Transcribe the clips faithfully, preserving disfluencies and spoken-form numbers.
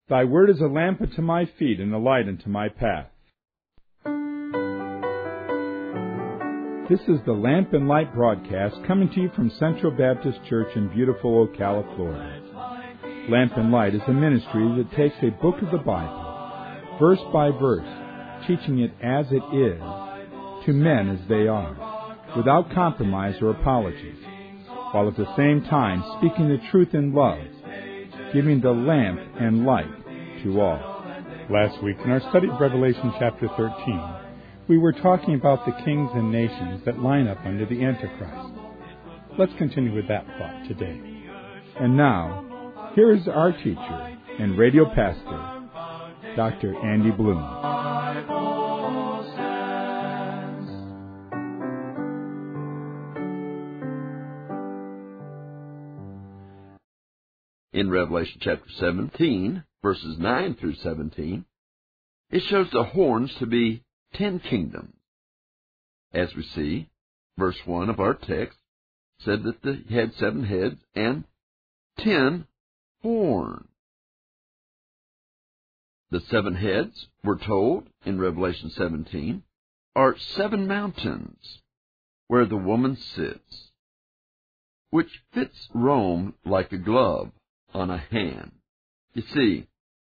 Thy word is a lamp unto my feet and a light unto my path. This is the Lamp and Light broadcast coming to you from Central Baptist Church in beautiful Ocala, Florida. Lamp and Light is a ministry that takes a book of the Bible, verse by verse, teaching it as it is, to men as they are, without compromise or apologies, while at the same time speaking the truth in love, giving the lamp and light to all. Last week, in our study of Revelation chapter thirteen, we were talking about the kings and nations that line up under the Antichrist. Let's continue with that thought today. And now, here is our teacher and radio pastor, Doctor Andy Bloom. In Revelation chapter seventeen, verses nine through seventeen, it shows the horns to be ten kingdoms. As we see, verse one of our text said that they had seven heads and ten horns. The seven heads, we're told in Revelation seventeen, are seven mountains where the woman sits, which fits Rome like a glove on a hand. You see,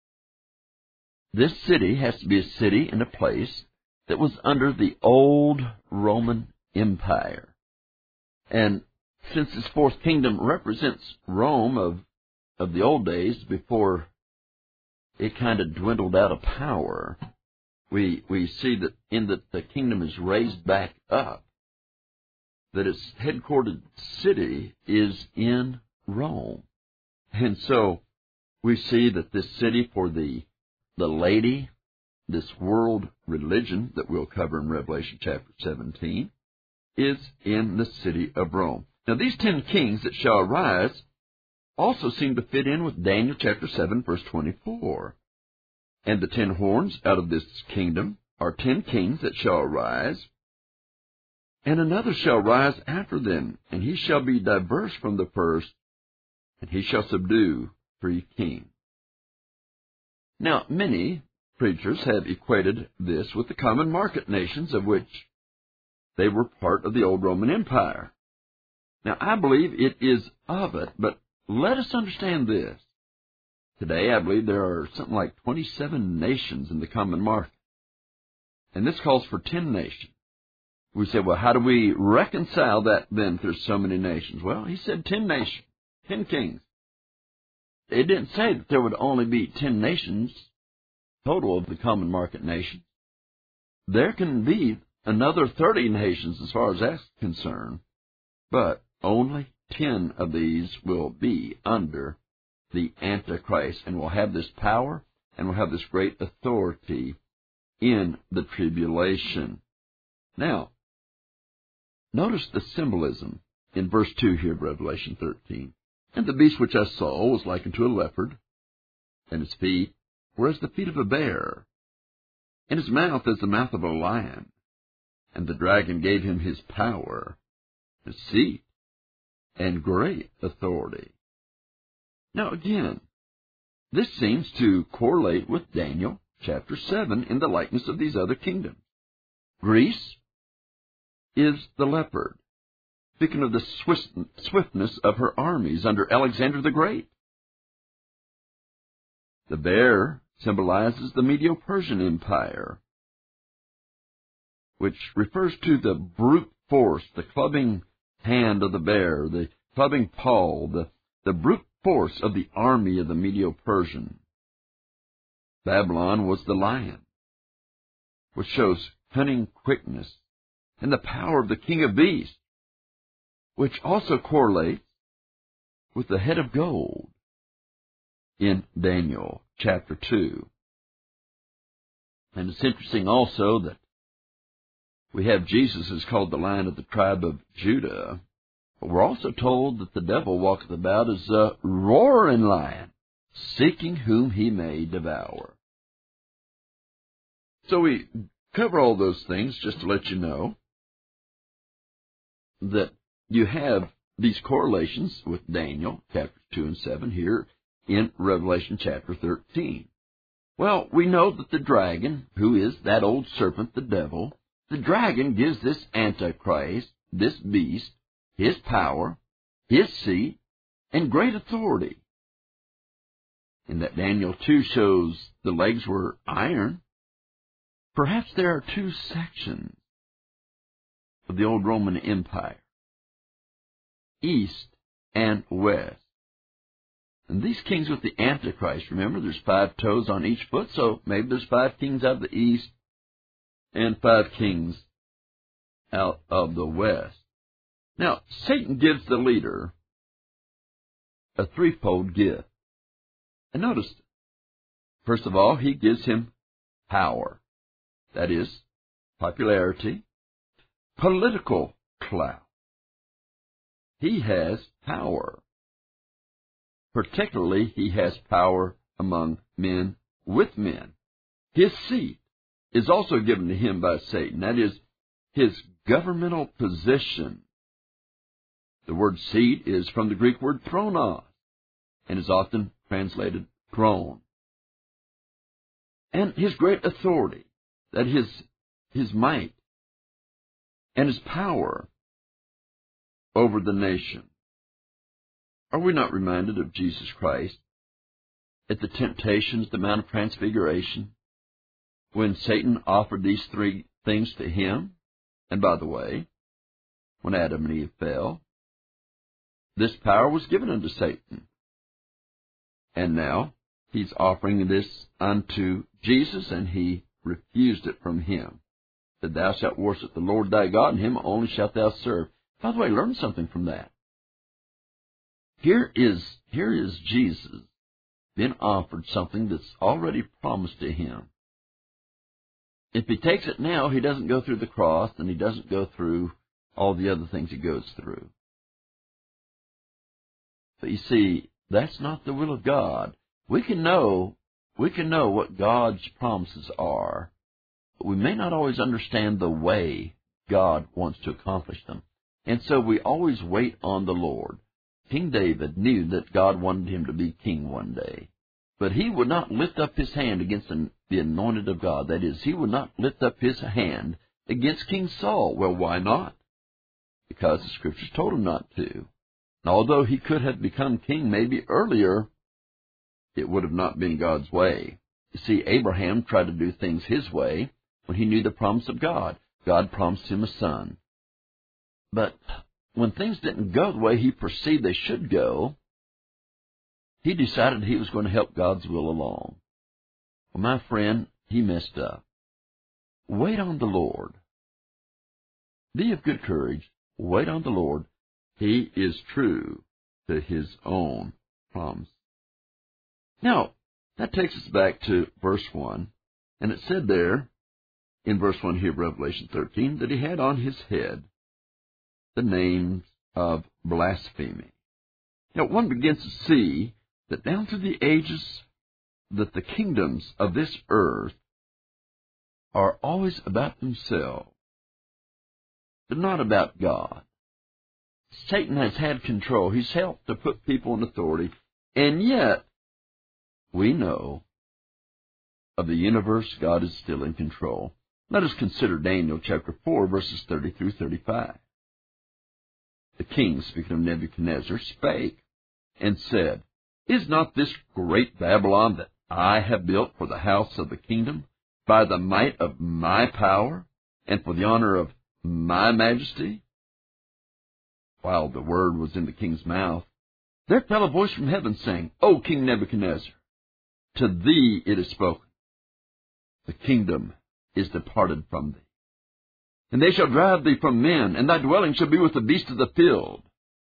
this city has to be a city and a place that was under the old Roman Empire. And since this fourth kingdom represents Rome of, of the old days before it kind of dwindled out of power, we, we see that in that the kingdom is raised back up, that its headquartered city is in Rome. And so we see that this city for the the lady, this world religion that we'll cover in Revelation chapter seventeen, is in the city of Rome. Now these ten kings that shall arise also seem to fit in with Daniel chapter seven, verse twenty-four. And the ten horns out of this kingdom are ten kings that shall arise, and another shall rise after them, and he shall be diverse from the first, and he shall subdue three kings. Now, many preachers have equated this with the common market nations of which they were part of the old Roman Empire. Now, I believe it is of it, but let us understand this. Today, I believe there are something like twenty-seven nations in the common market, and this calls for ten nations. We say, well, how do we reconcile that then if there's so many nations? Well, he said ten nations, ten kings. It didn't say that there would only be ten nations total of the common market nation. There can be another thirty nations as far as that's concerned, but only ten of these will be under the Antichrist and will have this power and will have this great authority in the tribulation. Now, notice the symbolism in verse two here of Revelation thirteen. And the beast which I saw was like unto a leopard, and his feet were as the feet of a bear, and his mouth as the mouth of a lion. And the dragon gave him his power, his seat, and great authority. Now again, this seems to correlate with Daniel chapter seven in the likeness of these other kingdoms. Greece is the leopard, speaking of the swiftness of her armies under Alexander the Great. The bear symbolizes the Medo-Persian Empire, which refers to the brute force, the clubbing hand of the bear, the clubbing paw, the, the brute force of the army of the Medo-Persian. Babylon was the lion, which shows cunning quickness and the power of the king of beasts, which also correlates with the head of gold in Daniel chapter two. And it's interesting also that we have Jesus is called the Lion of the tribe of Judah, but we're also told that the devil walketh about as a roaring lion, seeking whom he may devour. So we cover all those things just to let you know that you have these correlations with Daniel chapter two and seven here in Revelation chapter thirteen. Well, we know that the dragon, who is that old serpent, the devil, the dragon gives this Antichrist, this beast, his power, his seat, and great authority. And that Daniel two shows the legs were iron. Perhaps there are two sections of the old Roman Empire, east and west. And these kings with the Antichrist, remember, there's five toes on each foot, so maybe there's five kings out of the east and five kings out of the west. Now, Satan gives the leader a threefold gift. And notice, first of all, he gives him power. That is, popularity, political clout. He has power. Particularly, he has power among men with men. His seat is also given to him by Satan. That is, his governmental position. The word seat is from the Greek word thronos, and is often translated throne. And his great authority, that his, his might, and his power over the nation. Are we not reminded of Jesus Christ at the temptations, the Mount of Transfiguration, when Satan offered these three things to him? And by the way, when Adam and Eve fell, this power was given unto Satan. And now he's offering this unto Jesus, and he refused it from him. That thou shalt worship the Lord thy God, and him only shalt thou serve. By the way, learn something from that. Here is, here is Jesus being offered something that's already promised to him. If he takes it now, he doesn't go through the cross, and he doesn't go through all the other things he goes through. But you see, that's not the will of God. We can know, we can know what God's promises are, but we may not always understand the way God wants to accomplish them. And so we always wait on the Lord. King David knew that God wanted him to be king one day, but he would not lift up his hand against the anointed of God. That is, he would not lift up his hand against King Saul. Well, why not? Because the Scriptures told him not to. And although he could have become king maybe earlier, it would have not been God's way. You see, Abraham tried to do things his way when he knew the promise of God. God promised him a son. But when things didn't go the way he perceived they should go, he decided he was going to help God's will along. Well, my friend, he messed up. Wait on the Lord. Be of good courage. Wait on the Lord. He is true to his own promise. Now, that takes us back to verse one, and it said there, in verse one here of Revelation thirteen, that he had on his head the names of blasphemy. Now, one begins to see that down through the ages, that the kingdoms of this earth are always about themselves, but not about God. Satan has had control. He's helped to put people in authority, and yet we know of the universe God is still in control. Let us consider Daniel chapter four, verses thirty through thirty-five. The king, speaking of Nebuchadnezzar, spake and said, Is not this great Babylon that I have built for the house of the kingdom, by the might of my power, and for the honor of my majesty? While the word was in the king's mouth, there fell a voice from heaven, saying, O King Nebuchadnezzar, to thee it is spoken, the kingdom is departed from thee. And they shall drive thee from men, and thy dwelling shall be with the beasts of the field.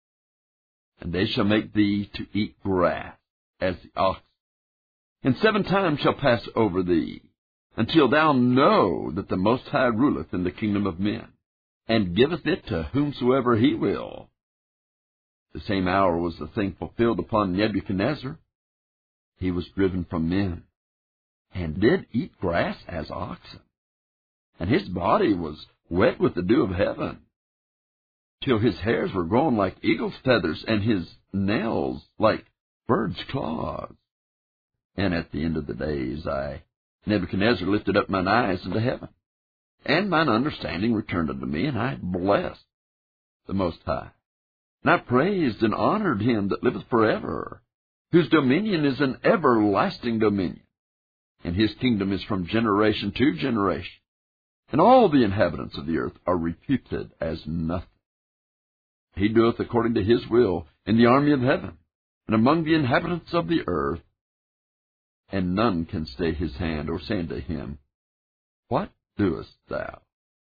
And they shall make thee to eat grass as the ox. And seven times shall pass over thee, until thou know that the Most High ruleth in the kingdom of men, and giveth it to whomsoever he will. The same hour was the thing fulfilled upon Nebuchadnezzar. He was driven from men, and did eat grass as oxen. And his body was wet with the dew of heaven, till his hairs were grown like eagle's feathers, and his nails like birds' claws. And at the end of the days, I, Nebuchadnezzar, lifted up mine eyes into heaven, and mine understanding returned unto me, and I blessed the Most High. And I praised and honored him that liveth forever, whose dominion is an everlasting dominion, and his kingdom is from generation to generation. And all the inhabitants of the earth are reputed as nothing. He doeth according to his will in the army of heaven, and among the inhabitants of the earth, and none can stay his hand or say unto him, What doest thou?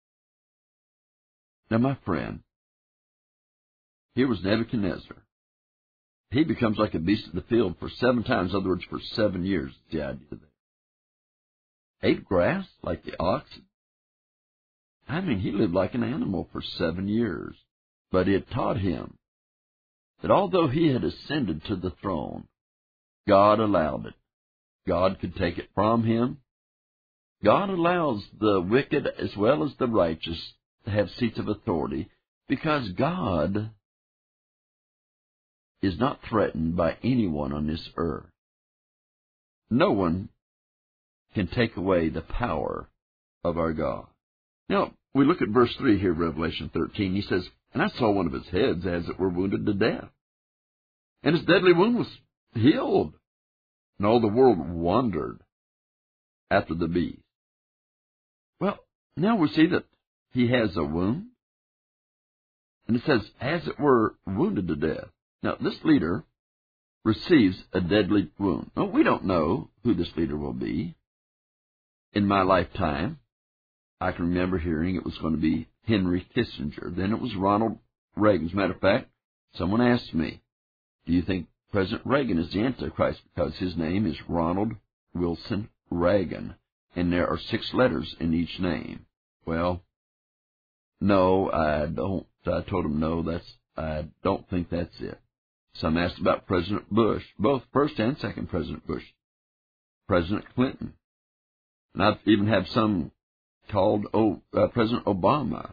Now, my friend, here was Nebuchadnezzar. He becomes like a beast of the field for seven times, in other words, for seven years, is the idea there. Ate grass like the oxen. I mean, he lived like an animal for seven years. But it taught him that although he had ascended to the throne, God allowed it. God could take it from him. God allows the wicked as well as the righteous to have seats of authority, because God is not threatened by anyone on this earth. No one can take away the power of our God. Now, we look at verse three here, Revelation thirteen. He says, And I saw one of his heads as it were wounded to death, and his deadly wound was healed. And all the world wondered after the beast. Well, now we see that he has a wound, and it says, as it were wounded to death. Now, this leader receives a deadly wound. Now, we don't know who this leader will be. In my lifetime, I can remember hearing it was going to be Henry Kissinger. Then it was Ronald Reagan. As a matter of fact, someone asked me, do you think President Reagan is the Antichrist? Because his name is Ronald Wilson Reagan, and there are six letters in each name. Well, no, I don't. I told him, no, that's, I don't think that's it. Some asked about President Bush, both first and second President Bush, President Clinton. And I've even had some called oh, uh, President Obama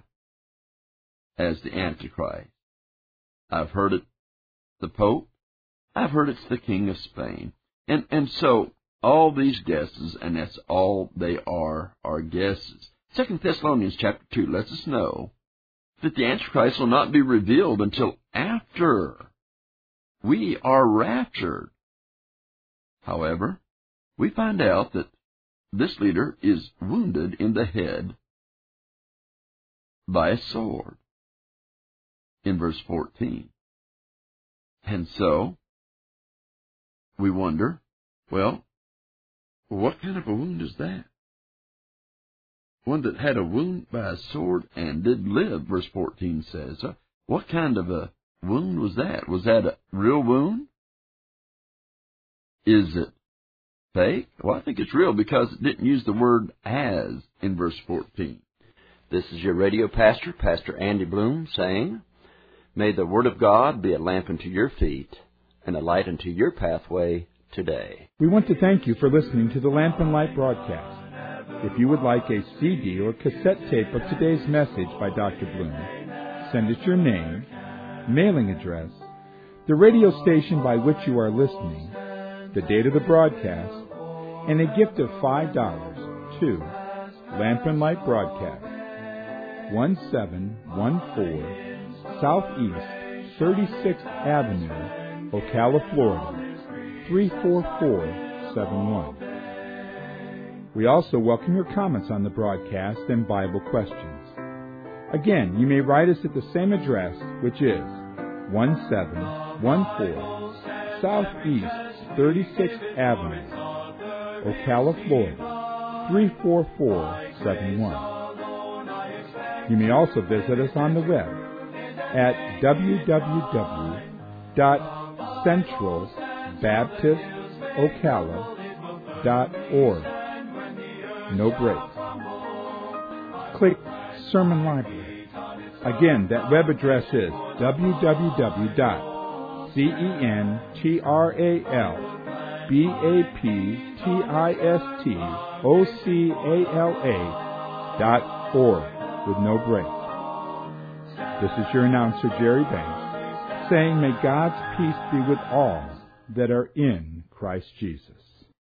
as the Antichrist. I've heard it the Pope. I've heard it's the King of Spain. And and so all these guesses, and that's all they are, are guesses. Second Thessalonians chapter two lets us know that the Antichrist will not be revealed until after we are raptured. However, we find out that this leader is wounded in the head by a sword in verse fourteen. And so, we wonder, well, what kind of a wound is that? One that had a wound by a sword and did live, verse fourteen says. Uh, what kind of a wound was that? Was that a real wound? Is it fake? Well, I think it's real because it didn't use the word as in verse fourteen. This is your radio pastor, Pastor Andy Bloom, saying, May the Word of God be a lamp unto your feet and a light unto your pathway today. We want to thank you for listening to the Lamp and Light broadcast. If you would like a C D or cassette tape of today's message by Doctor Bloom, send us your name, mailing address, the radio station by which you are listening, the date of the broadcast, and a gift of five dollars to Lamp and Light Broadcast, one seven one four Southeast thirty-sixth Avenue, Ocala, Florida, three four four seven one. We also welcome your comments on the broadcast and Bible questions. Again, you may write us at the same address, which is one seven one four Southeast thirty-sixth Avenue, Ocala, Florida, three four four seven one. You may also visit us on the web at w w w dot central baptist ocala dot org. No breaks. Click Sermon Library. Again, that web address is w w w dot central baptist ocala dot org with no breaks. This is your announcer, Jerry Banks, saying, may God's peace be with all that are in Christ Jesus.